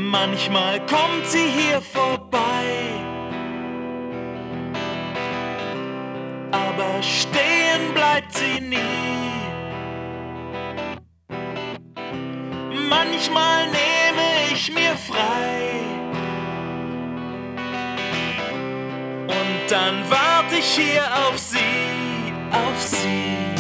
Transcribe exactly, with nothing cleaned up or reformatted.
Manchmal kommt sie hier vorbei, aber stehen bleibt sie nie. Manchmal nehme ich mir frei und dann warte ich hier auf sie, auf sie.